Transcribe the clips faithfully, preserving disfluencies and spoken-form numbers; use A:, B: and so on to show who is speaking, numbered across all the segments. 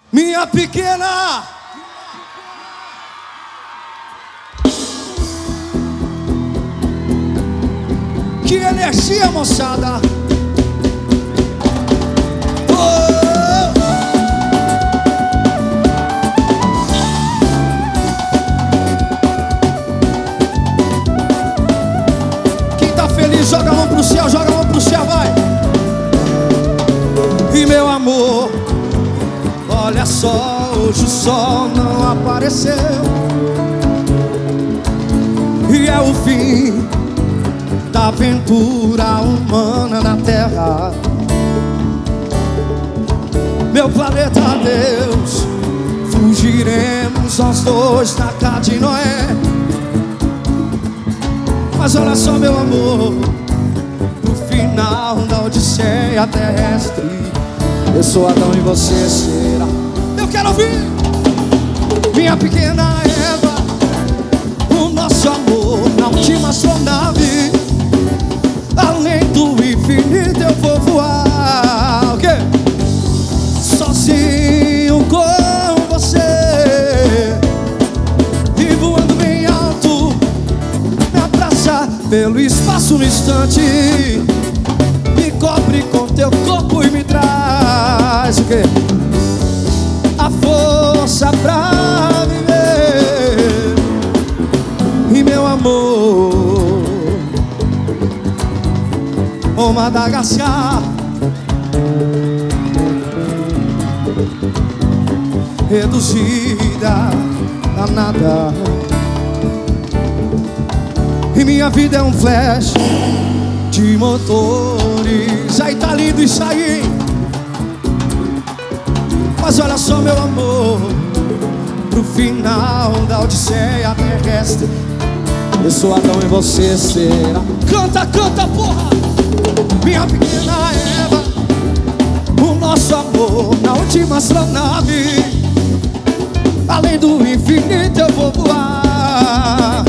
A: Minha pequena, que energia, moçada. Oh! Quem tá feliz, joga a mão pro céu, joga a mão pro céu, vai. E meu amor, olha só, hoje o sol não apareceu, e é o fim da aventura humana na Terra. Meu planeta Deus, fugiremos nós dois na casa de Noé. Mas olha só, meu amor, no final da odisseia terrestre, eu sou Adão e você será. Eu quero ouvir. Minha pequena Eva, o nosso amor na última astronave, além do infinito eu vou voar. O quê? Sozinho com você, e voando bem alto, me abraça pelo espaço no instante, me cobre com teu corpo e me traz o quê? A força pra viver. E meu amor, ô Madagascar, reduzida a nada, e minha vida é um flash de motores. Aí tá lindo isso aí. Mas olha só, meu amor, pro final da odisseia terrestre, eu sou Adão e você será. Canta, canta, porra! Minha pequena Eva, o nosso amor na última astronave, além do infinito eu vou voar.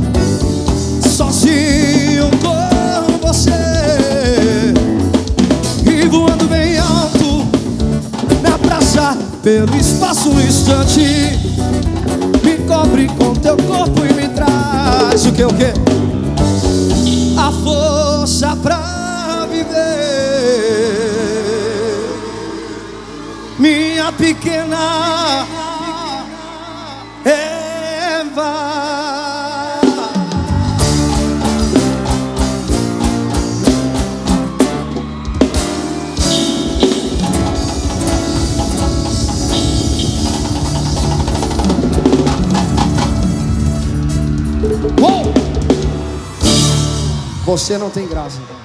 A: Sozinho com você, e voando bem alto, me abraça pelo espaço no instante, me cobre com teu corpo e me traz o que, o que? A força pra viver. Minha pequena Eva. Uou! Você não tem graça.